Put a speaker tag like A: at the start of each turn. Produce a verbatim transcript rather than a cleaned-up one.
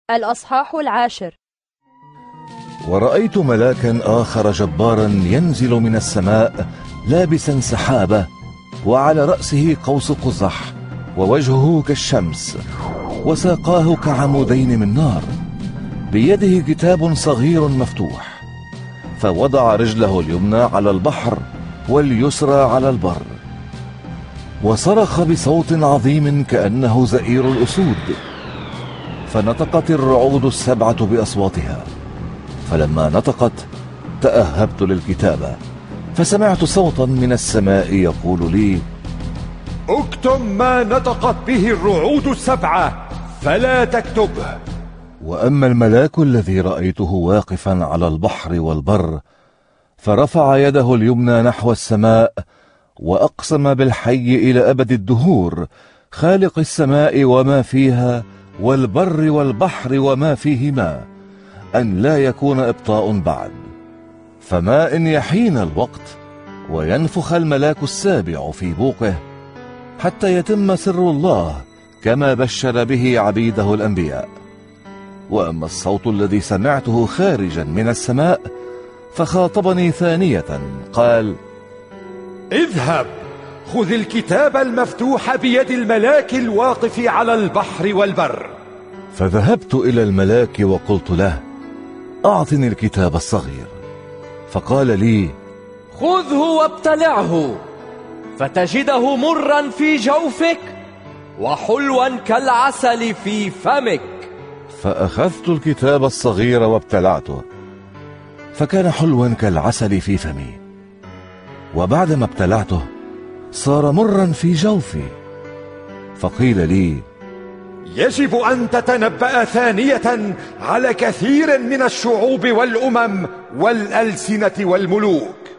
A: الأصحاح العاشر.
B: ورأيت ملاكا آخر جبارا ينزل من السماء لابسا سحابة، وعلى رأسه قوس قزح، ووجهه كالشمس، وساقاه كعمودين من نار، بيده كتاب صغير مفتوح، فوضع رجله اليمنى على البحر واليسرى على البر، وصرخ بصوت عظيم كأنه زئير الأسود، فنطقت الرعود السبعة بأصواتها. فلما نطقت تأهبت للكتابة، فسمعت صوتا من السماء يقول لي:
C: اكتب ما نطقت به الرعود السبعة فلا تكتبه.
B: وأما الملاك الذي رأيته واقفا على البحر والبر، فرفع يده اليمنى نحو السماء، وأقسم بالحي إلى أبد الدهور، خالق السماء وما فيها والبر والبحر وما فيهما، أن لا يكون إبطاء بعد، فما إن يحين الوقت وينفخ الملاك السابع في بوقه، حتى يتم سر الله كما بشر به عبيده الأنبياء. وأما الصوت الذي سمعته خارجا من السماء فخاطبني ثانية قال:
C: اذهب، خذ الكتاب المفتوح بيد الملاك الواقف على البحر والبر.
B: فذهبت إلى الملاك وقلت له: أعطني الكتاب الصغير. فقال لي:
D: خذه وابتلعه، فتجده مرا في جوفك وحلوا كالعسل في فمك.
B: فأخذت الكتاب الصغير وابتلعته، فكان حلوا كالعسل في فمي، وبعدما ابتلعته صار مرا في جوفي. فقيل لي:
C: يجب أن تتنبأ ثانية على كثير من الشعوب والأمم والألسنة والملوك.